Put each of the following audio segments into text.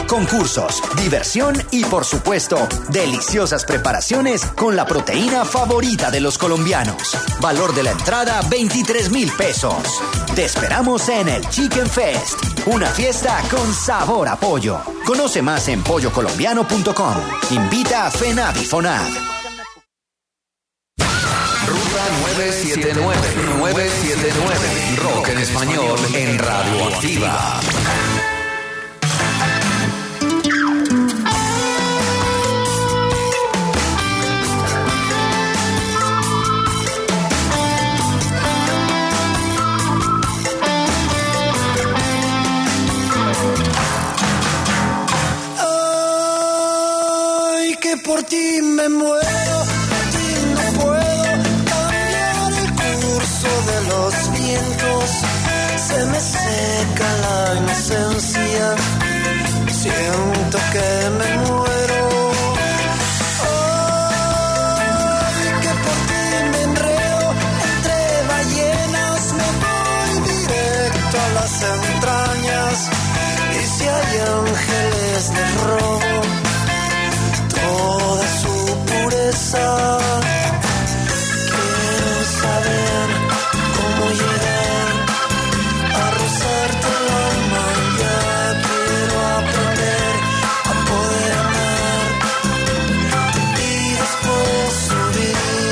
concursos, diversión y, por supuesto, deliciosas preparaciones con la proteína favorita de los colombianos. Valor de la entrada, 23,000 pesos. Te esperamos en el Chicken Fest, una fiesta con sabor a pollo. Conoce más en pollocolombiano.com. Invita a FENAV y FONAV. Ruta 979, rock en español en Radioactiva. Ay, que por ti me muero, por ti no puedo cambiar el curso de los vientos. Se me seca la inocencia, siento que me muero. Ay, que por ti me enredo entre ballenas, me voy directo a las entrañas. Y si hay ángeles de robo, toda su pureza, quiero saber cómo llegar a rozarte el alma. Ya quiero aprender a poder amar y después subir.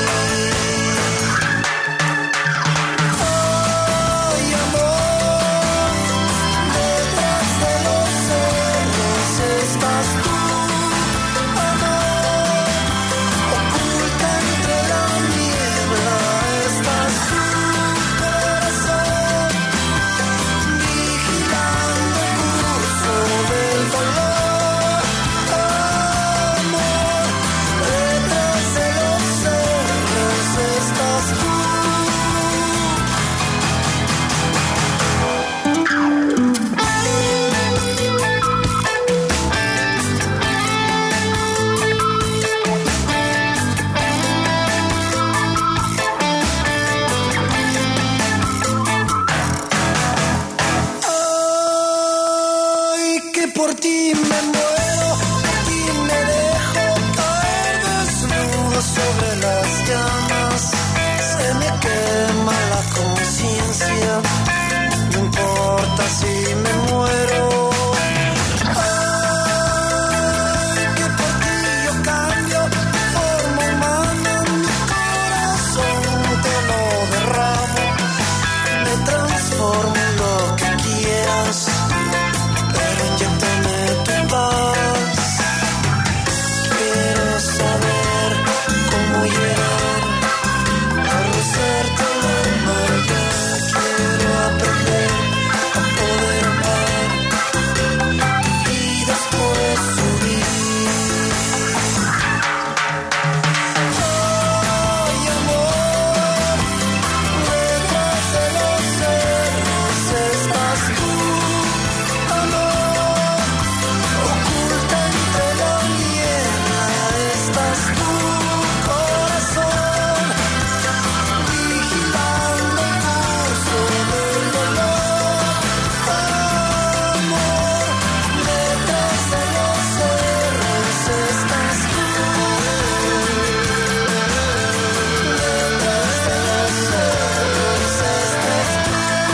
Ay, amor, detrás de los cerros estás tú. Por ti me muero, por ti me dejo caer desnudo sobre las llamas. Se me quema la conciencia, no importa si me muero. Ay, que por ti yo cambio forma humana, mi corazón te lo derramo. Me transformo en lo que quieras, pero inyéctame tu paz. Quiero saber cómo llegar a rozarte el alma. Ya quiero aprender a poder amar y después subir. Ay, amor, detrás de los cerros estás tú. Oculta entre la niebla estás tu corazón, vigilando el curso del dolor. Amor, detrás de los cerros estás tú. Detrás de los cerros estás tú.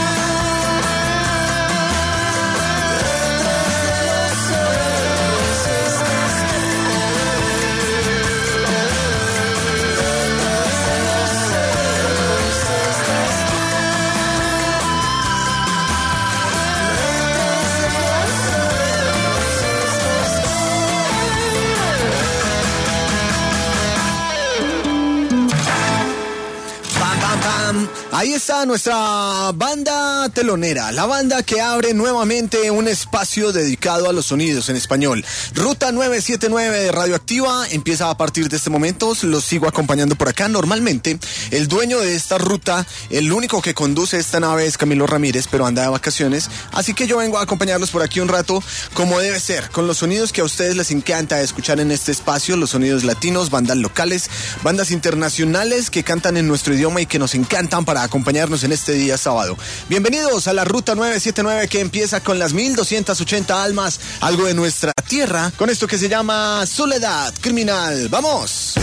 Pam, pam, pam. Ahí está nuestra banda telonera, la banda que abre nuevamente un espacio dedicado a los sonidos en español. Ruta 979 de Radioactiva empieza a partir de este momento, los sigo acompañando por acá. Normalmente el dueño de esta ruta, el único que conduce esta nave es Camilo Ramírez, pero anda de vacaciones, así que yo vengo a acompañarlos por aquí un rato como debe ser, con los sonidos que a ustedes les encanta escuchar en este espacio, los sonidos latinos, bandas locales, bandas internacionales que cantan en nuestro idioma y que nos encantan para acompañarnos en este día sábado. Bienvenidos a la Ruta 979 que empieza con las 1280 almas, algo de nuestra tierra, con esto que se llama Soledad Criminal. ¡Vamos!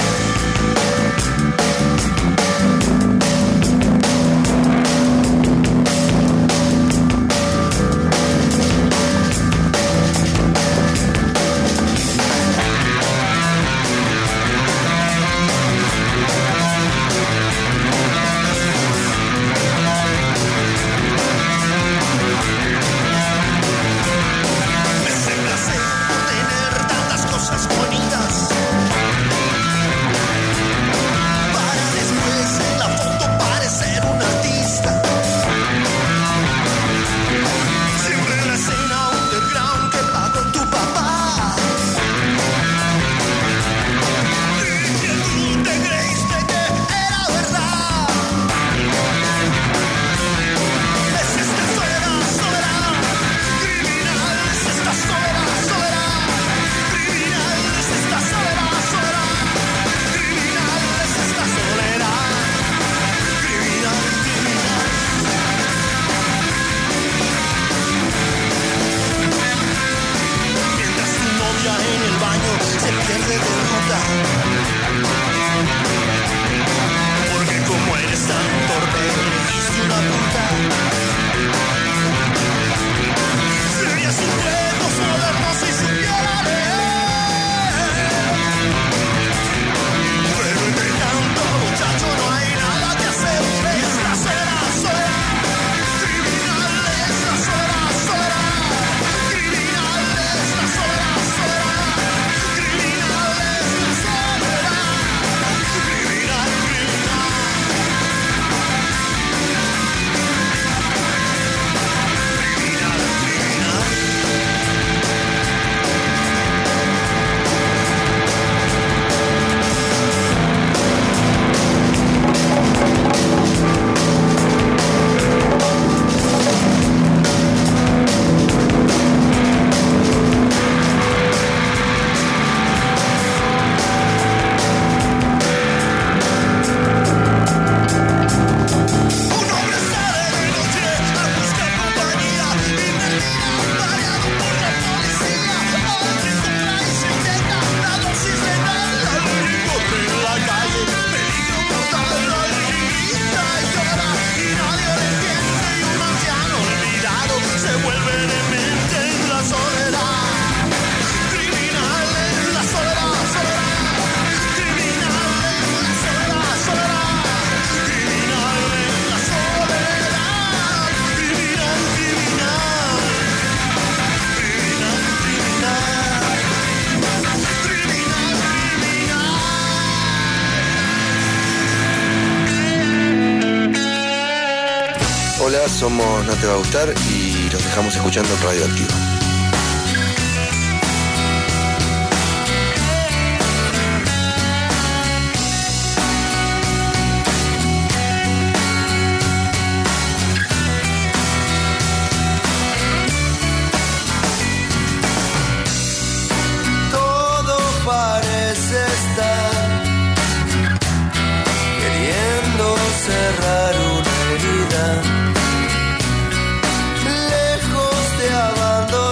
Hola, somos No Te Va a Gustar y los dejamos escuchando en Radioactiva. Todo parece estar queriendo cerrar una herida. Lejos de abandonar.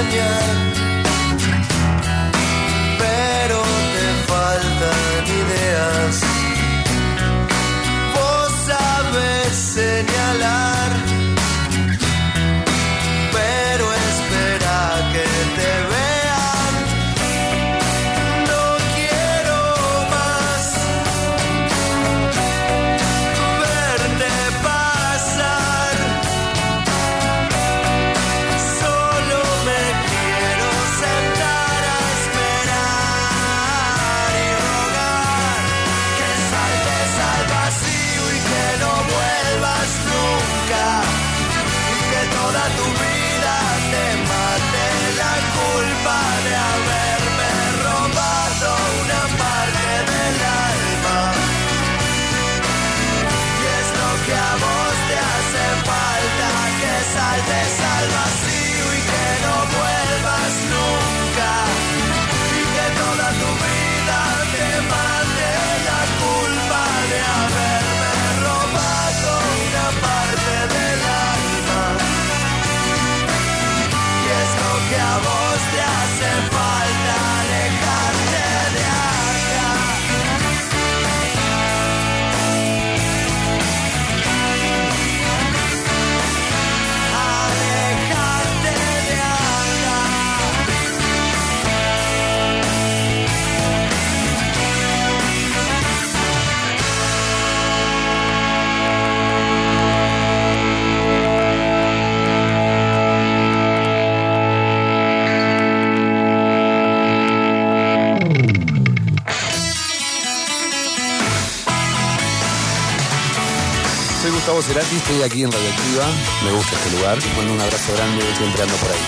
soñar, pero te faltan ideas. Vos sabés señalar, pero espera que te vean. No quiero más verte pasar, solo me quiero sentar a esperar y rogar que saltes al vacío y que no vuelvas nunca, y que toda tu vida te mate la culpa de haberme robado una parte del alma. Y es lo que a vos te hace falta, que saltes al vacío y que no vuelvas nunca, y que toda tu vida te mate la culpa de haberme robado una parte del alma. Y es lo que a vos te hace falta, alejarte de acá. Alejarte de acá. Soy Gustavo Cerati, estoy aquí en Radioactiva, me gusta este lugar, les mando un abrazo grande, siempre ando por ahí.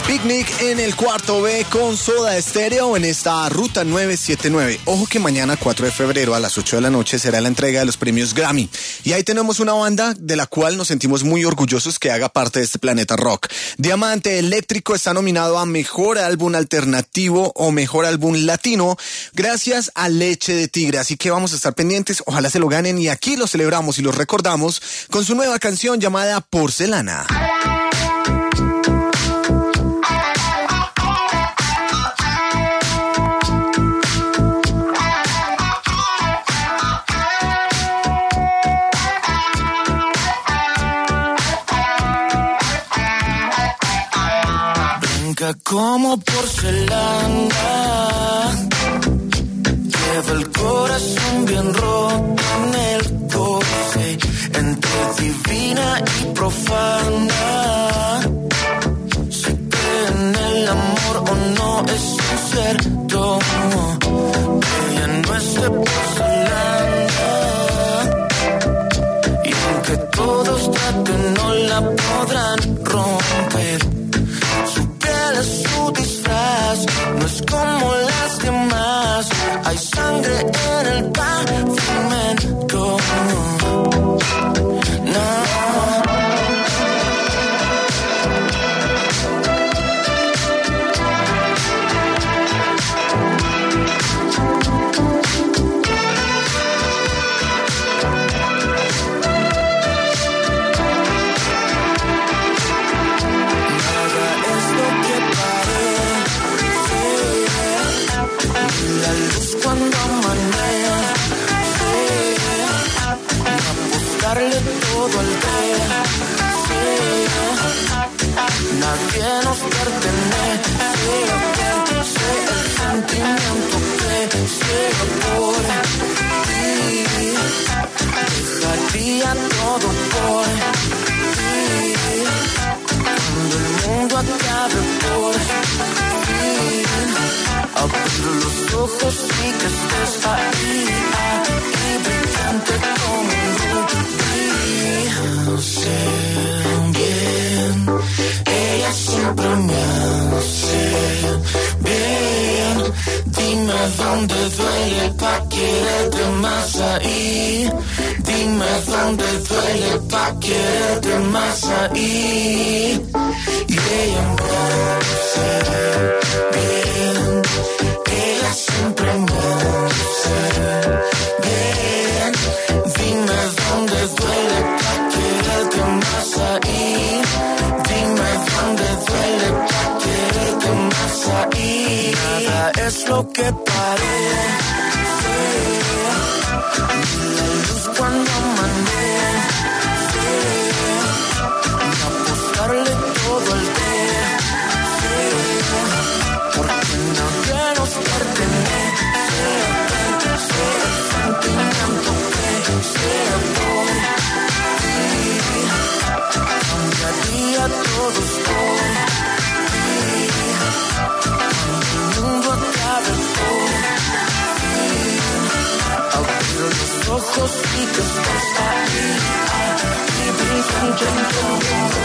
Picnic en el cuarto B con Soda Stereo en esta Ruta 979. Ojo que mañana 4 de febrero a las 8 de la noche será la entrega de los premios Grammy. Y ahí tenemos una banda de la cual nos sentimos muy orgullosos que haga parte de este planeta rock. Diamante Eléctrico está nominado a Mejor Álbum Alternativo o Mejor Álbum Latino gracias a Leche de Tigre. Así que vamos a estar pendientes, ojalá se lo ganen y aquí lo celebramos y lo recordamos con su nueva canción llamada Porcelana. Como porcelana, lleva el corazón bien roto en el coche, entre divina y profana. Se cree en el amor o no es incierto, ella no es de porcelana, y aunque todos traten no la podrán romper. Su disfraz no es como las demás. Hay sangre en el pavimento. No. Cuando amanece, apostarle todo al día, nadie nos pertenece, sé el sentimiento que ciega por ti, dejaría todo por ti, cuando el mundo acabe por ti. Abro los ojos y que estés ahí, ahí brillante como un rubí. Sé bien, ella siempre me hace bien. Dime dónde duele pa' quererte más ahí. Dime dónde duele pa' quererte más ahí. Y ella me hace bien. Ella siempre me hace bien. Dime dónde duele pa' quererte más ahí. Dime dónde duele pa' quererte más ahí. Nada es lo que parece. La luz cuando amanece. Apostarle todo el día. Porque nadie nos pertenece, sea el sentimiento que sea por ti. Cambiaría todos por ti. Cuando el mundo acabe por ti. Abro los ojos y que estés ahí, ahí brillante como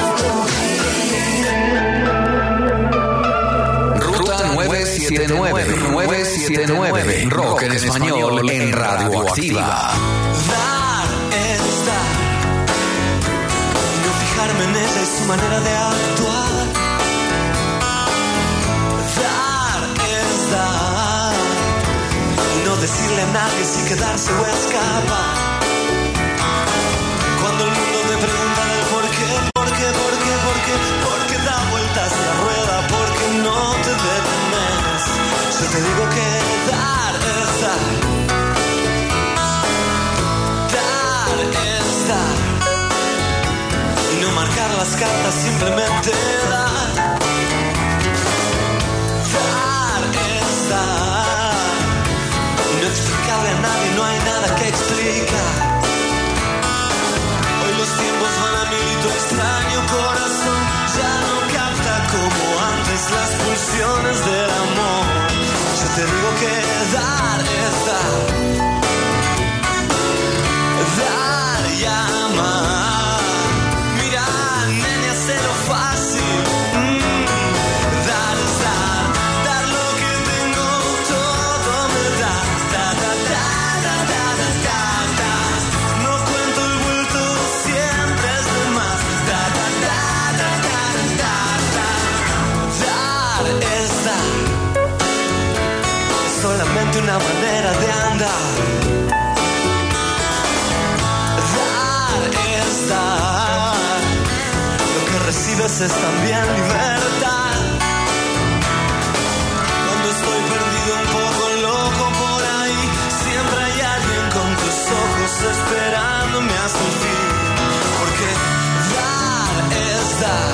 Ruta 979, Rock en Español en Radio Activa. Dar es dar, y no fijarme en ella y su manera de actuar. Dar es dar, y no decirle a nadie si quedarse o escapar. Cuando el mundo me pregunta del por qué, porque da vueltas la rueda, porque no te detienes. Yo te digo que dar es dar. Dar es dar. Y no marcar las cartas, simplemente dar. Dar es dar. Y no explicarle a nadie, no hay nada que explicar. Hoy los tiempos van a mil y tu extraño corazón ya no capta como antes las pulsiones del amor. Yo te digo que dar es dar. Dar y amar. Mira, nene, hazlo fácil. una manera de andar. Dar es dar. Lo que recibes es también libertad. Cuando estoy perdido un poco loco por ahí, siempre hay alguien con tus ojos esperándome hasta el fin. Porque dar es dar.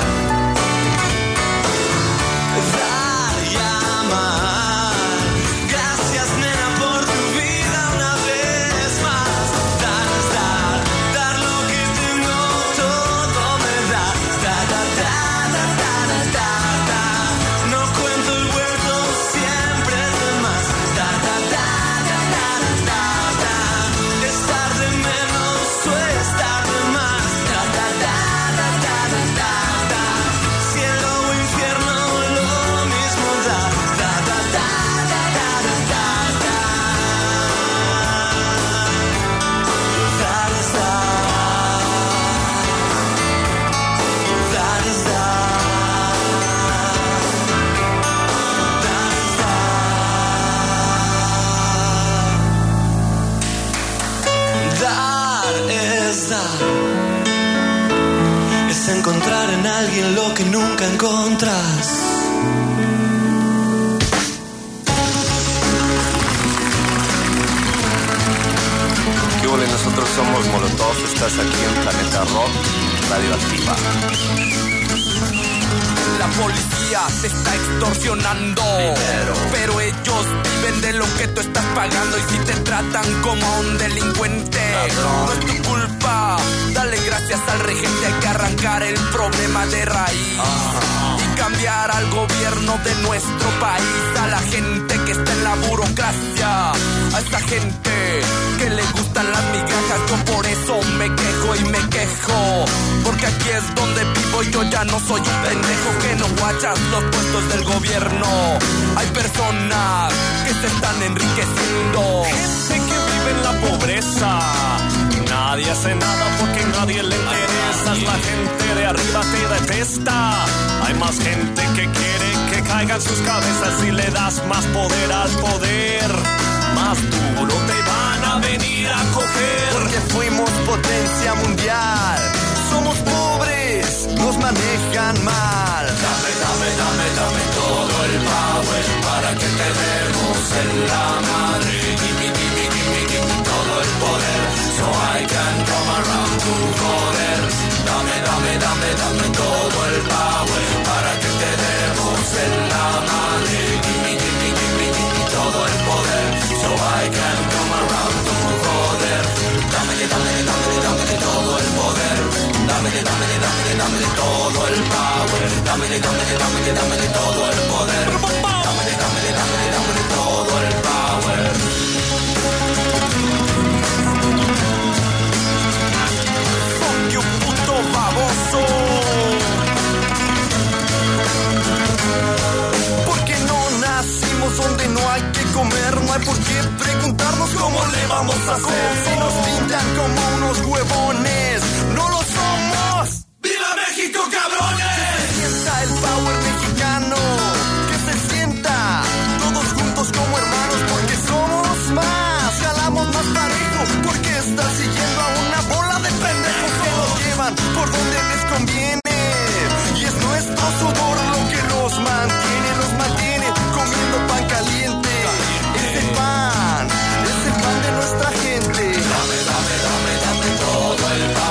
Dar y amar. Gracias, nena, por tu vida una vez más. Dar es dar. Dar lo que tengo, todo me da. Da, da, da, da, da, da, da, da. No cuento el vuelto, siempre es de más. Da, da, da, da, da, da, da. Estar de menos o estar de más. Da, da, da, da, da, da, da, da. Cielo o infierno, lo mismo da. Da, da, da, da, da, da, da, da. Dar es dar. Dar es dar. Dar es dar. Dar es dar. Es encontrar en alguien lo que nunca encontras. ¿Qué hubo? Nosotros somos Molotov, estás aquí en Planeta Rock, Radioactiva. La policía te está extorsionando dinero, pero ellos viven de lo que tú estás pagando. Y si te tratan como a un delincuente, no es tu culpa. Dale gracias al regente, hay que arrancar el problema de raíz y cambiar al gobierno de nuestro país. A la gente que está en la burocracia, a esa gente que le gustan las migajas. Yo por eso me quejo y me quejo, porque aquí es donde vivo y yo ya no soy un pendejo que no guachas los puestos del gobierno. Hay personas que se están enriqueciendo, gente que vive en la pobreza. Nadie hace nada porque a nadie le interesas. La gente de arriba te detesta. Hay más gente que quiere que caigan sus cabezas. Si le das más poder al poder, más duro te van a venir a coger. Porque fuimos potencia mundial. Somos pobres, nos manejan mal. Dame, dame, dame, dame todo el power para que te demos en la madre. Gimme, gimme, gimme, gimme todo el poder, so I can come around to joder. Dame, dame, dame, dame todo el power para que te demos en la madre. Gimme, gimme, gimme, gimme todo el poder, so I can come around to joder. Dame, dame, dame, dame todo el poder. Dame, dame, dame, dame todo el power. Dame, dame, dame, dame todo el poder. Dame, dame, dame, dame todo el power. Fuck you, puto baboso. Porque no nacimos donde no hay que comer. No hay por qué preguntarnos cómo le vamos a hacer. Si nos pintan como unos huevones, no lo somos. ¡Viva México, cabrones! Que se sienta el power mexicano, que se sienta todos juntos como hermanos, porque somos más, jalamos más parejo, porque están siguiendo a una bola de pendejos que nos llevan por donde les conviene. Y es nuestro sudor lo que los mantiene comiendo pan caliente. Ese pan de nuestra gente. Dame, dame, dame, dame todo el pan.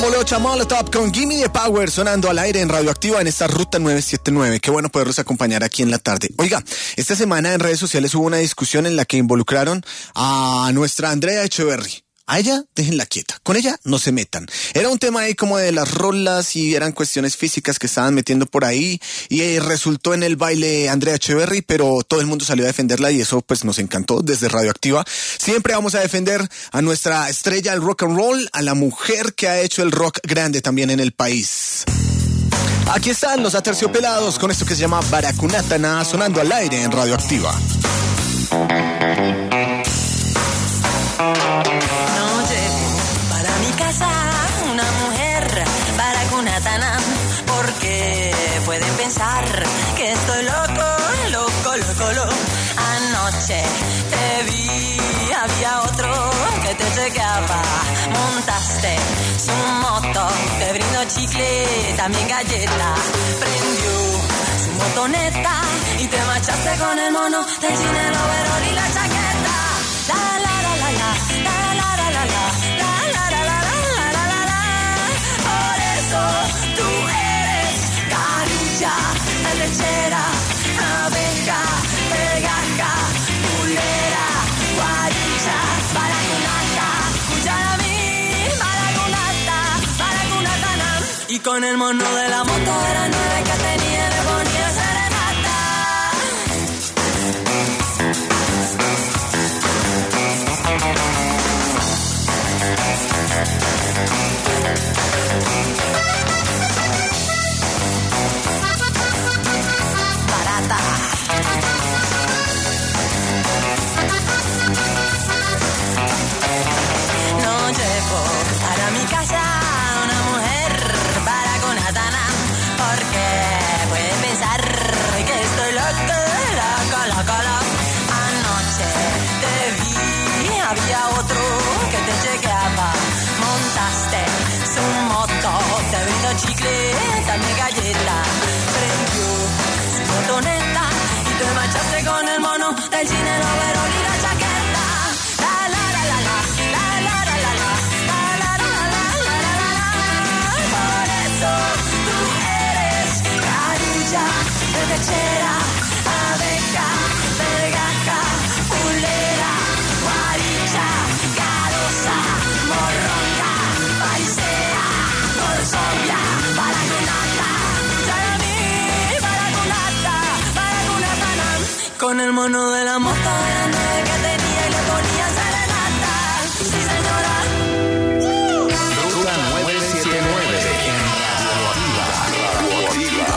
Molocha Molotov con Gimme the Power sonando al aire en Radioactiva en esta Ruta 979. Qué bueno poderlos acompañar aquí en la tarde. Oiga, esta semana en redes sociales hubo una discusión en la que involucraron a nuestra Andrea Echeverry. A ella, déjenla quieta. Con ella, no se metan. Era un tema ahí como de las rolas y eran cuestiones físicas que estaban metiendo por ahí y resultó en el baile Andrea Echeverry, pero todo el mundo salió a defenderla y eso pues nos encantó desde Radioactiva. Siempre vamos a defender a nuestra estrella del rock and roll, a la mujer que ha hecho el rock grande también en el país. Aquí están los Aterciopelados con esto que se llama Baracunatana sonando al aire en Radioactiva. Una mujer baracunatana, porque pueden pensar que estoy loco. Anoche te vi, había otro que te chequeaba. Montaste su moto, te brindó chicle, también galleta. Prendió su motoneta y te marchaste con el mono del cine, el overol y la chaqueta. La la la la la, la la la la la. Tú eres carilla, lechera, abeja, pegaja, pulera, guarilla, baracunata, escuchar a mí, baracunatana. Y con el mono de la moto de las 9 que tenía me ponía serenata. No llevo para mi casa una mujer baracunatana, porque pueden pensar que estoy loca. Anoche te vi, había otro que te chequeaba. Montaste su moto, te brindó chicle, también galleta. Prendió su motoneta y te marchaste con el mono del cine, el overol y la chaqueta. La la la la la, la la la la la, la la la la la la la. Por eso tú eres carilla, lechera, abeja, pegaja, pulera, guarilla, garosa, morronga, paisea, gorzovia, baracunata, charami, baracunatana. Con el mono de la moto de las 9 que tenía y le ponía serenata. Sí, señora. Ruta 979 en Radioactiva.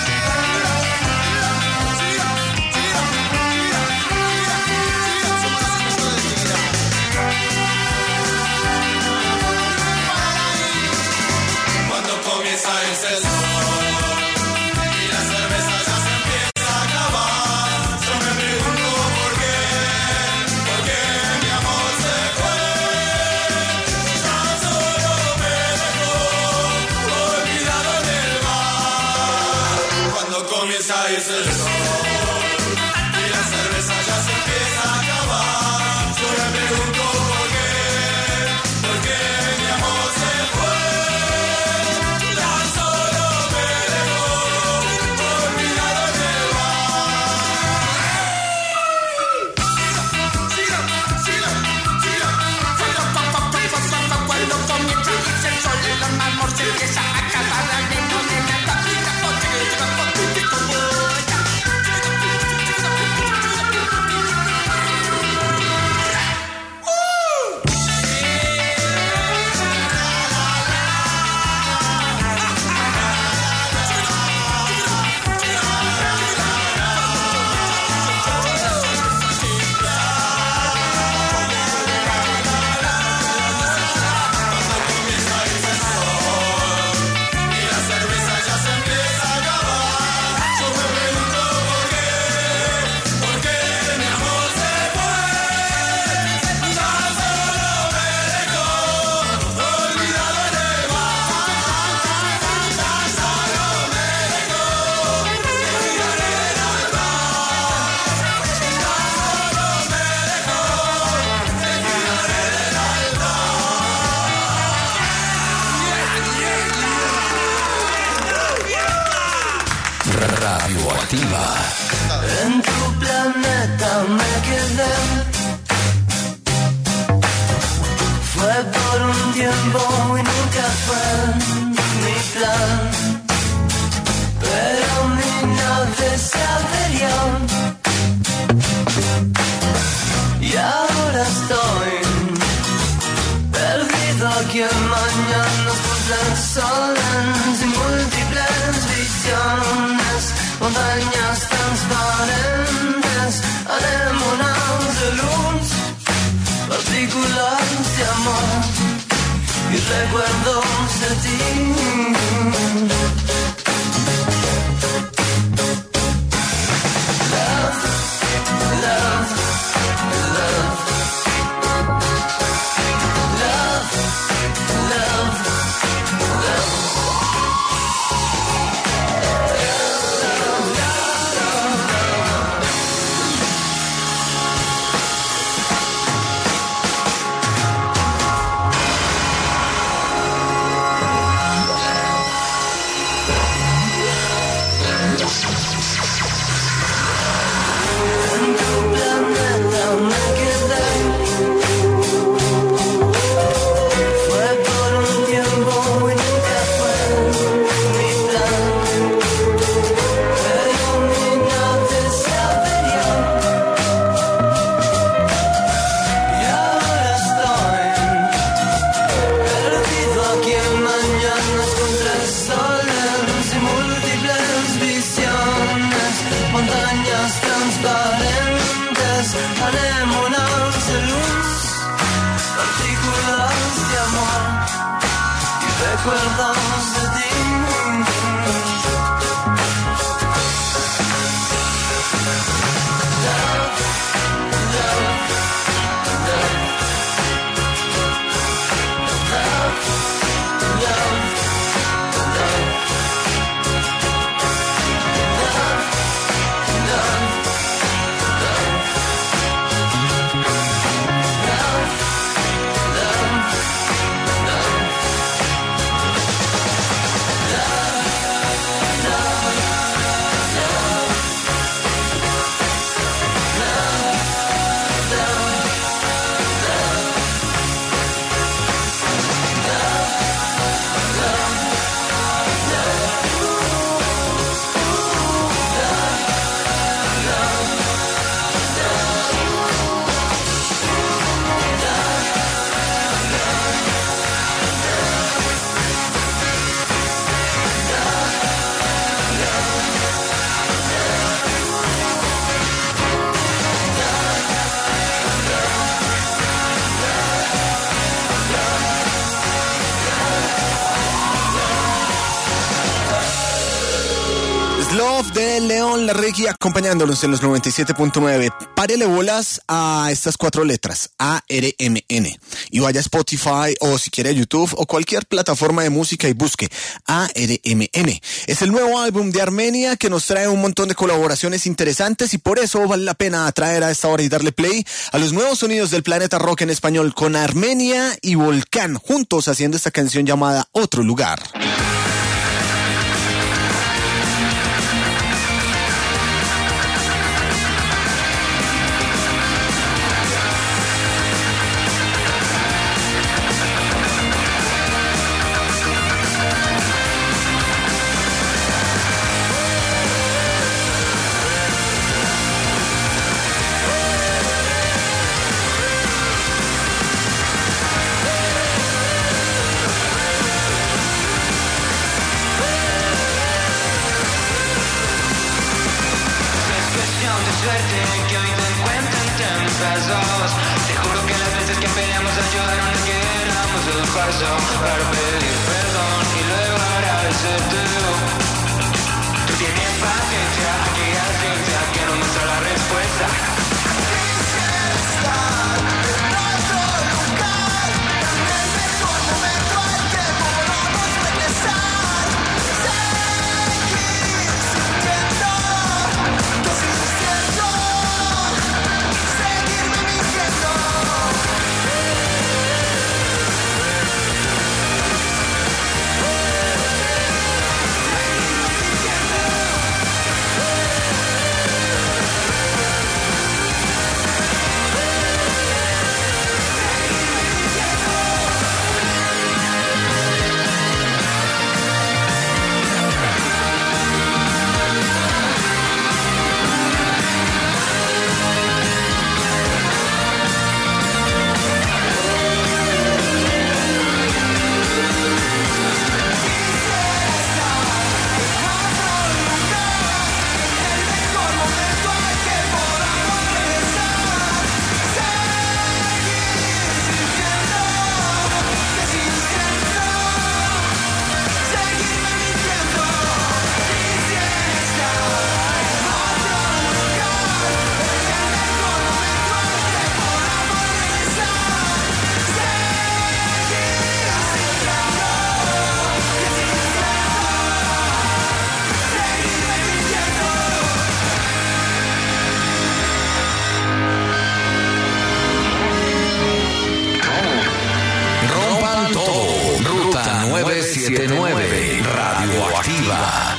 Cuando comienza el sol y la cerveza ya se empieza a acabar, yo me pregunto por qué mi amor se fue. Tan solo me dejó olvidado en el mar. Cuando comienza a irse el sol y la cerveza ya se empieza a acabar, yo me pregunto por qué mi amor se fue. Radioactiva. En tu planeta me quedé. Fue por un tiempo y nunca fue mi plan. Pero mi nave se averió. Y ahora estoy perdido aquí en mañanas por soles y múltiples visiones, montañas transparentes, anémonas de luz, partículas de amor y recuerdos de ti. Love, love, love. Recuerdos de ti. Love de León Larregui acompañándonos en los 97.9. Párele bolas a estas 4 letras, ARMN. Y vaya a Spotify o si quiere a YouTube o cualquier plataforma de música y busque ARMN. Es el nuevo álbum de Armenia que nos trae un montón de colaboraciones interesantes y por eso vale la pena traer a esta hora y darle play a los nuevos sonidos del planeta rock en español con Armenia y Volcán juntos haciendo esta canción llamada Otro Lugar. Te juro que las veces que peleamos ayudaron a que éramos el paso para pedir perdón y luego agradecerte. Tú tienes paciencia, aquella ciencia que no muestra la respuesta. Quise estar en otro lugar, en el mejor momento al que podamos regresar. Seguir sintiendo que sigue siendo. 1979 Radioactiva.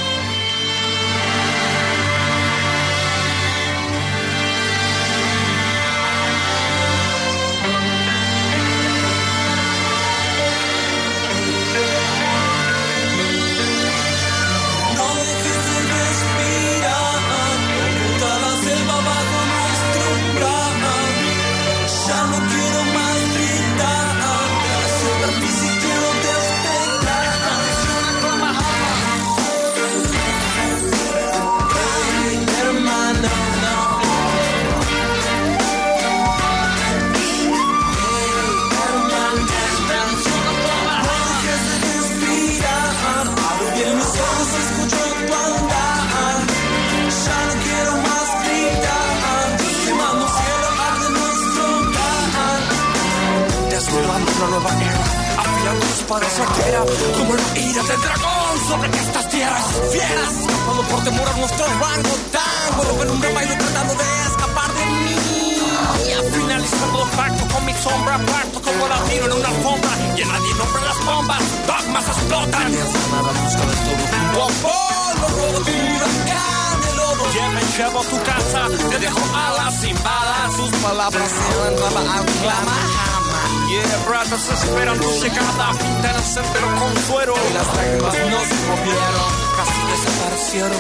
Soltera, como la ira del dragón sobre estas tierras fieras, escapando por temor a nuestro rango tango, en un baile tratando de escapar de mí. Y al finalizar todo pacto con mi sombra, parto como la tiro en una alfombra y a nadie nombra las bombas, dogmas explotan. Y a la busca de todo polvo, robo tu huracán, el lodo. Ya me llevo a tu casa, te dejo alas sin balas, sus palabras se van a aclamar. Yeah, ratas esperan tu llegada, pintadas entero con suero. Y las lágrimas no se movieron, casi desaparecieron.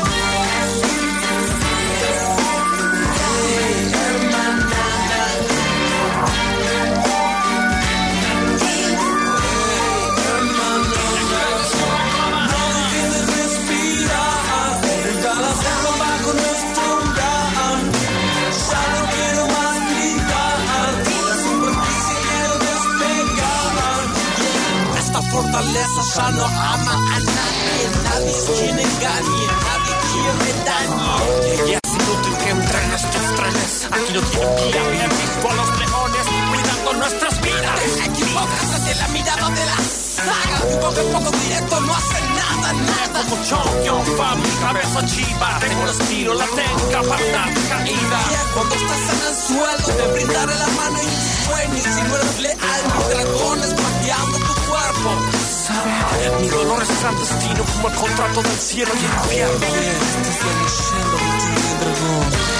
Fortaleza ya no ama a nadie, nadie es quien engañe, nadie quien me dañe. Y es inútil que entrenes tus trenes, aquí no tienen vía, bien visto a los leones, cuidando nuestras vidas. Te equivocas desde la mirada de la saga, un poco directo no hace nada, nada. Como champion, pa' mi cabeza chiva, tengo el estilo, la técnica para darte caída. Cuando estás en el suelo, te brindaré la mano y tus sueños, si no eres leal, mis dragones guardiando tu cuerpo. ¿Sabe? Mi dolor es clandestino como el contrato del cielo y el infierno. Estás eligiendo mi tío dragón.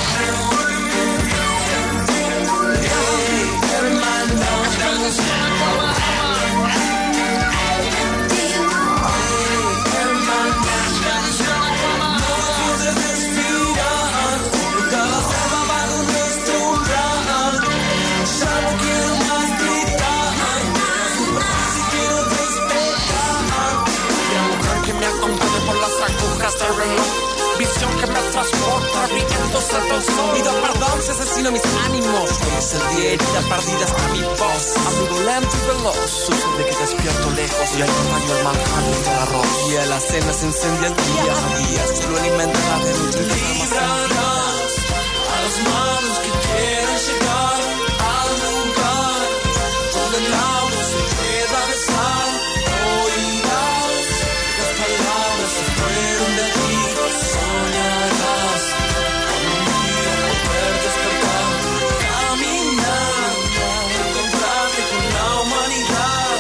Visión que me transporta, riéndose del sol. Pido perdón si asesino mis ánimos. Hoy es el día, herida perdida hasta mi voz. Amigo lento y veloz, sucede que despierto lejos y acompaño el manjar y el arroz. Y a la cena se incendia el día a día, solo alimenta de nutrientes. Librarás a las manos que quieren llegar al lugar donde el agua se queda de sal. Oirás las palabras se fueron de ti. Soñarás con un día poder despertar, caminar, encontrarte con la humanidad.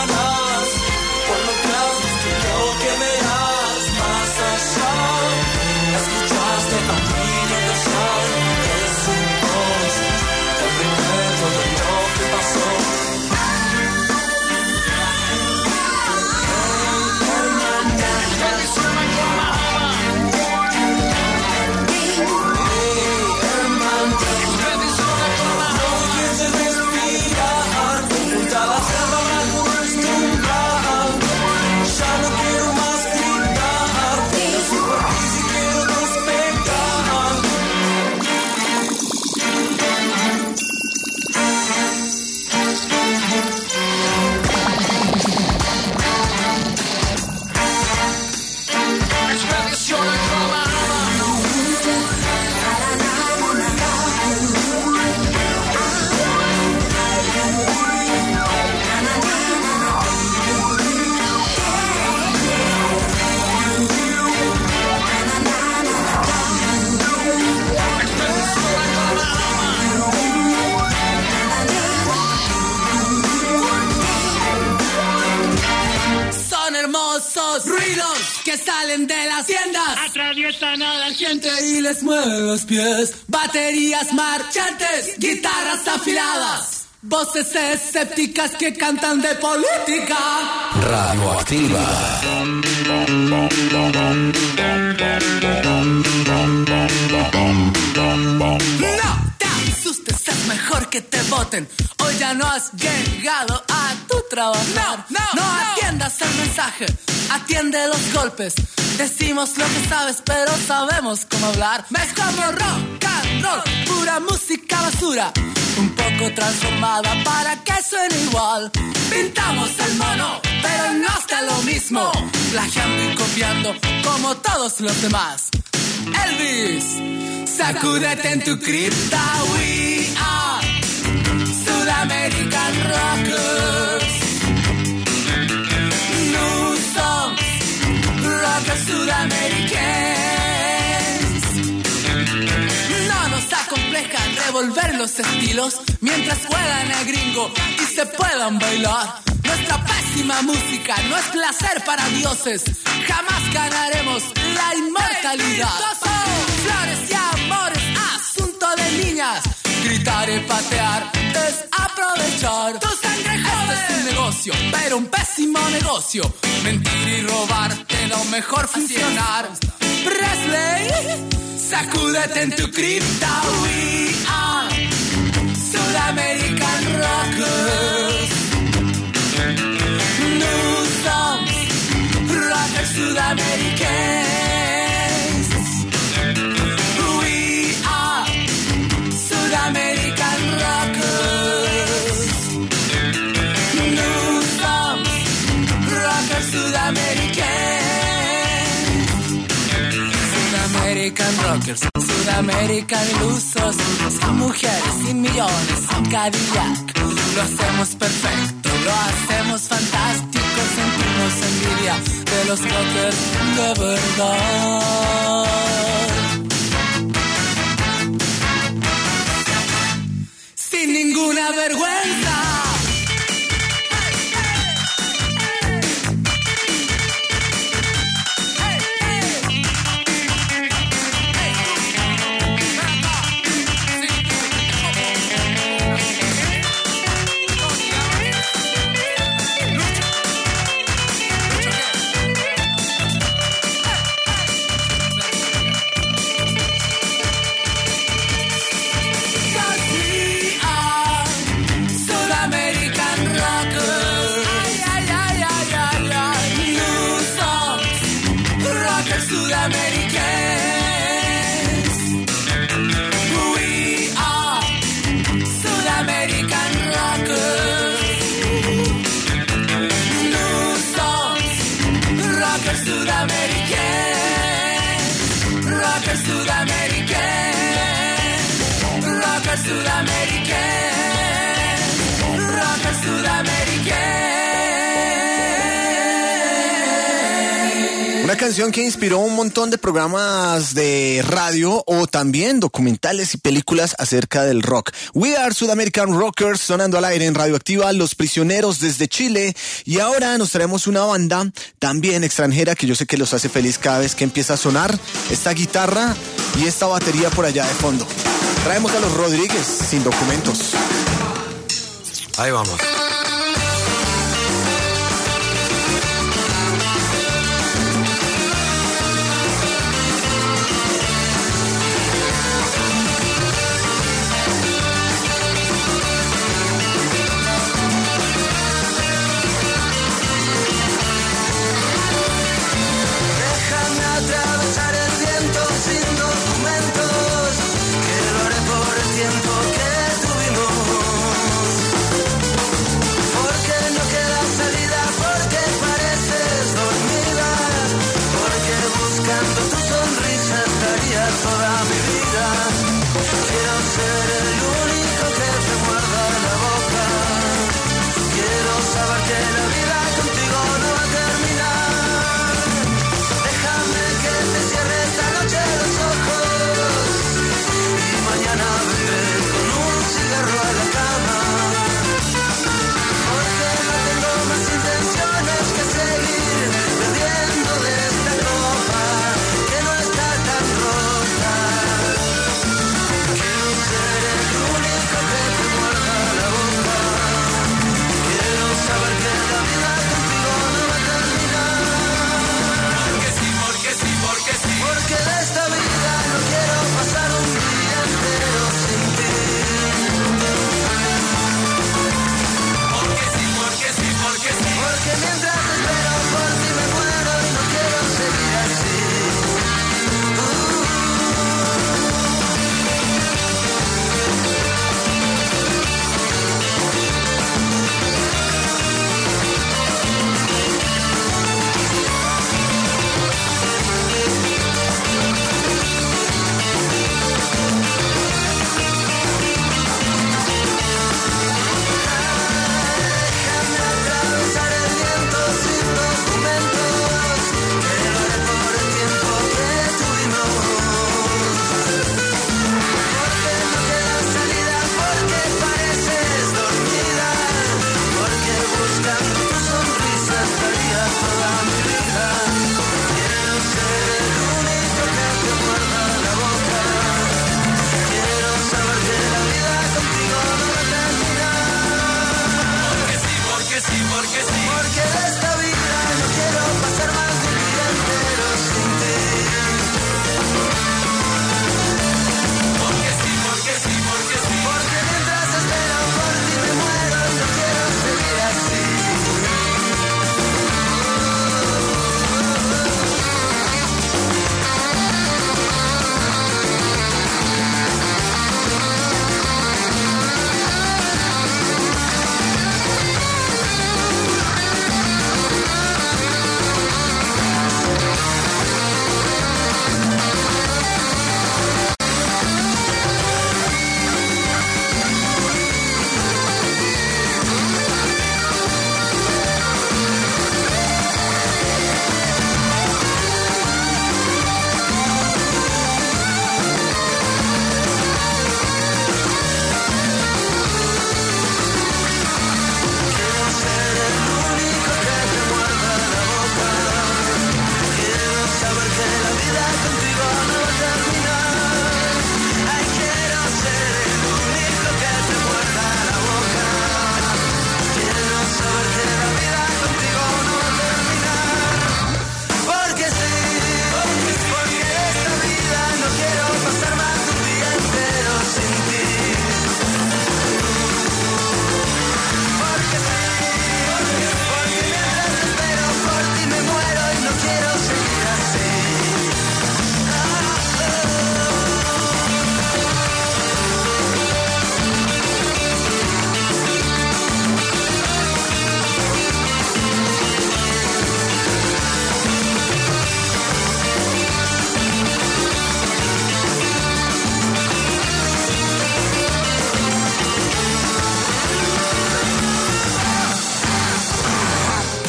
Llorarás por los brazos que no que verás más allá. salen de las tiendas, atraviesan a la gente y les mueven los pies. Baterías marchantes, guitarras afiladas, voces escépticas que cantan de política. Radioactiva. No te asustes, es mejor que te voten. Hoy ya no has llegado a tu trabajo. No atiendas el mensaje, atiende los golpes. Decimos lo que sabes, pero sabemos cómo hablar. Es como rock and roll, pura música basura, un poco transformada para que suene igual. Pintamos el mono, pero no está lo mismo, plagiando y copiando como todos los demás. Elvis, sacúdete en tu cripta. We are Sudamerican Rockers. New songs, rockers sudamericanos. No nos acompleja revolver los estilos mientras juegan a gringo y se puedan bailar. Nuestra pésima música no es placer para dioses. Jamás ganaremos la inmortalidad. Flores y amores, asunto de niñas. Gritar y patear es aprovechar. Tu sangre joven. Este es un negocio, pero un pésimo negocio. Mentir y robarte lo mejor funcionar. Presley, sacúdete en tu cripta. We are Sudamerican Rockers. New songs, rockers sudamericanos. We are Sudamerican Rockers. New songs, rockers sudamericanos. Sudamerican Rockers, Sudamerican ilusos. Son mujeres sin millones, sin Cadillac. Lo hacemos perfecto, lo hacemos fantástico. Sentimos envidia de los rockers de verdad. Sin ninguna vergüenza. Una canción que inspiró un montón de programas de radio o también documentales y películas acerca del rock. We are Sudamerican Rockers, sonando al aire en Radioactiva, Los Prisioneros desde Chile. Y ahora nos traemos una banda también extranjera que yo sé que los hace feliz cada vez que empieza a sonar esta guitarra y esta batería por allá de fondo. Traemos a los Rodríguez, Sin Documentos. Ahí vamos.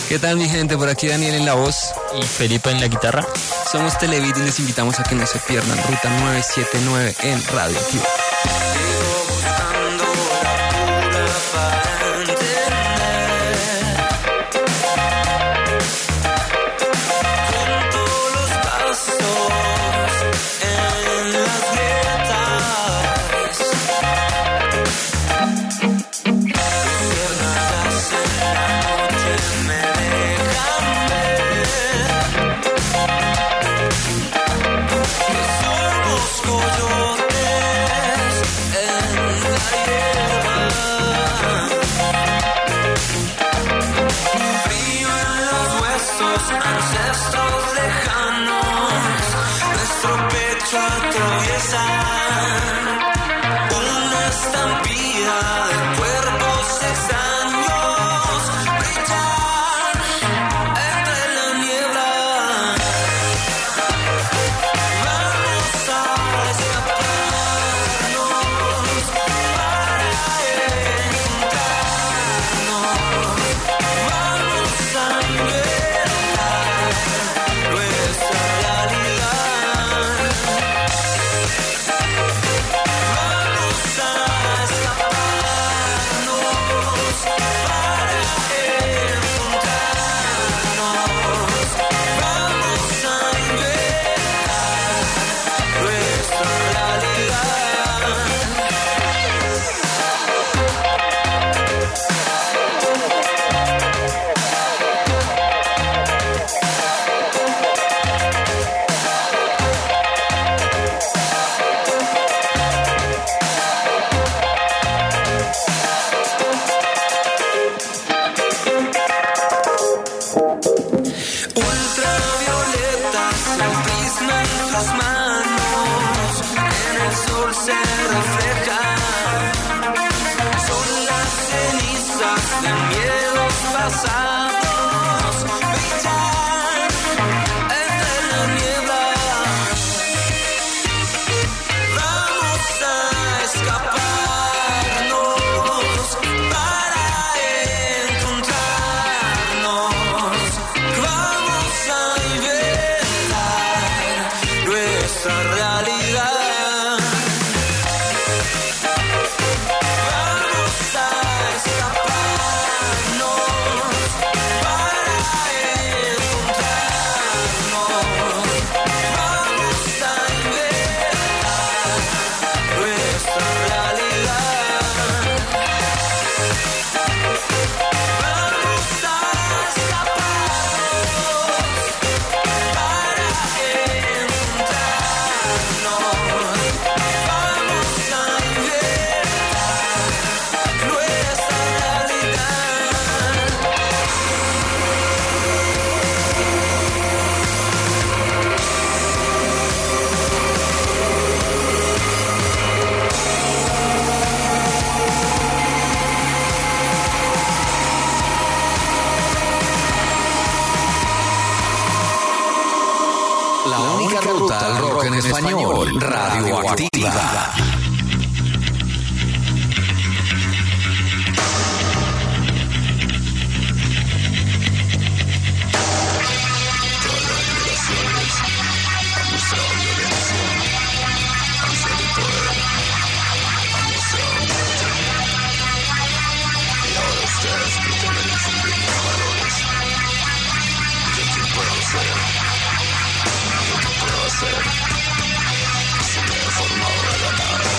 ¿Qué tal mi gente? Por aquí Daniel en la voz y Felipe en la guitarra. Somos Televit y les invitamos a que no se pierdan Ruta 979 en Radioactiva. Ancestros lejanos, nuestro pecho atraviesa una estampida de cuerpos extraños, brillan entre la niebla. Vamos a escaparnos para encontrarnos, vamos a inventar nuestra realidad. Vamos a escaparnos para encontrarnos. Vamos a inventar nuestra realidad. Ultravioletas, el prisma en tus manos, en el sol se reflejan. Son las cenizas de miedos pasados, brillan entre la niebla. Vamos a escaparnos para encontrarnos. Vamos a inventar nuestra realidad. Vamos a escaparnos para encontrarnos. Vamos a inventar nuestra realidad. Vamos a escaparnos para encontrarnos. Vamos a inventar nuestra realidad. La única ruta al rock en español, Radioactiva. Formado de la nada.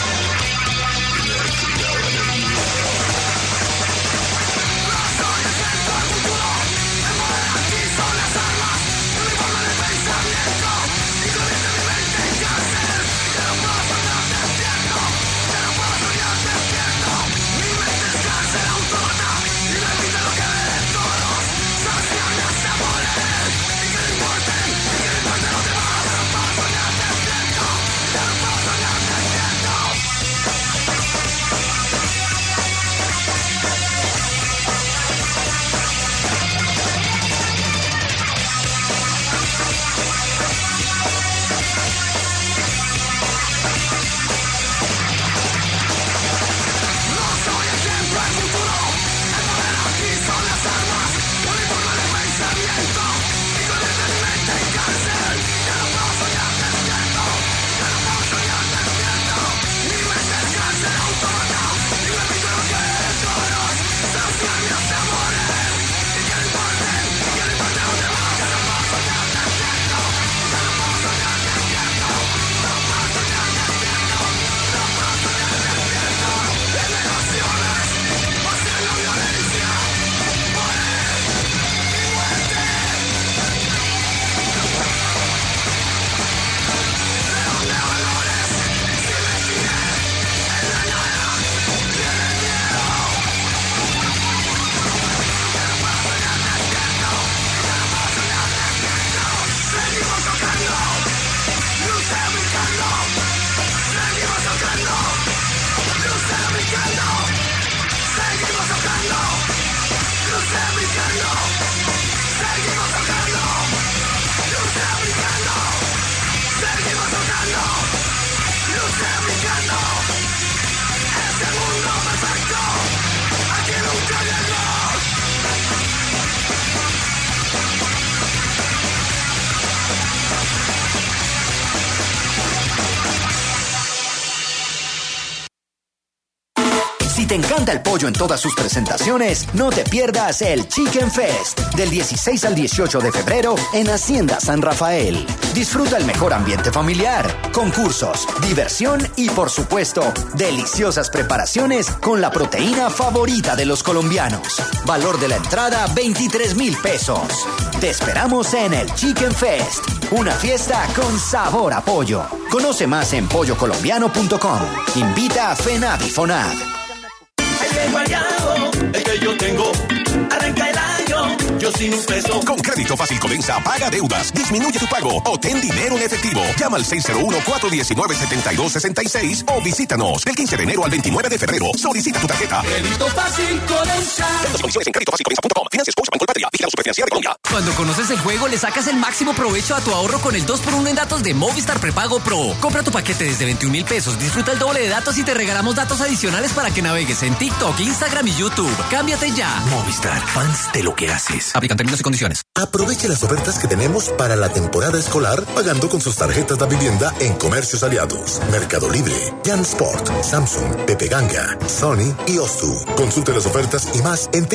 te encanta el pollo en todas sus presentaciones, no te pierdas el Chicken Fest del 16 al 18 de febrero en Hacienda San Rafael. Disfruta el mejor ambiente familiar, concursos, diversión y, por supuesto, deliciosas preparaciones con la proteína favorita de los colombianos. Valor de la entrada, 23,000 pesos. Te esperamos en el Chicken Fest, una fiesta con sabor a pollo. Conoce más en pollocolombiano.com. Invita a FENAV y FONAV. El guayabo, el que yo tengo, arranca el año, yo sin un peso. Con Crédito Fácil Codensa, paga deudas, disminuye tu pago o ten dinero en efectivo. Llama al 601-419-7266 o visítanos del 15 de enero al 29 de febrero. Solicita tu tarjeta. Crédito Fácil Codensa. Las condiciones en créditofacilcodensa.com. Financias Scotia Banco Patria. Vigilado Superfinanciera de Colombia. Cuando conoces el juego, le sacas el máximo provecho a tu ahorro con el 2x1 en datos de Movistar Prepago Pro. Compra tu paquete desde 21,000 pesos, disfruta el doble de datos y te regalamos datos adicionales para que navegues en TikTok, Instagram y YouTube. Cámbiate ya. Movistar, fans de lo que haces. Aplican términos y condiciones. Aproveche las ofertas que tenemos para la temporada escolar pagando con sus tarjetas de vivienda en Comercios Aliados, Mercado Libre, JanSport, Samsung, Pepe Ganga, Sony y Ostu. Consulte las ofertas y más en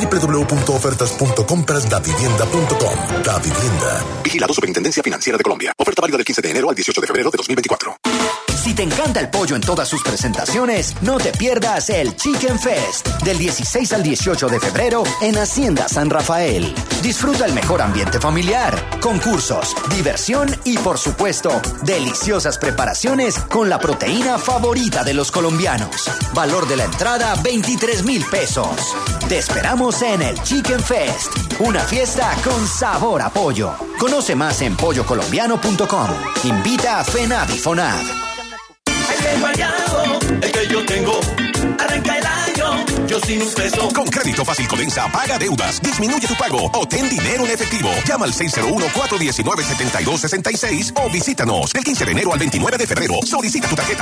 www.ofertas.comprasdavivienda.com. Da Vivienda. Vigilado Superintendencia Financiera de Colombia. Oferta válida del 15 de enero al 18 de febrero de 2024. Si te encanta el pollo en todas sus presentaciones, no te pierdas el Chicken Fest del 16 al 18 de febrero en Hacienda San Rafael. Disfruta el mejor ambiente familiar, concursos, diversión y, por supuesto, deliciosas preparaciones con la proteína favorita de los colombianos. Valor de la entrada, 23,000 pesos. Te esperamos en el Chicken Fest, una fiesta con sabor a pollo. Conoce más en pollocolombiano.com. Invita a FENAV y FONAV. El guayabo, el que yo tengo, arranca el año, yo sin un peso. Con Crédito Fácil Codensa, paga deudas, disminuye tu pago o ten dinero en efectivo. Llama al 601-419-7266 o visítanos del 15 de enero al 29 de febrero. Solicita tu tarjeta.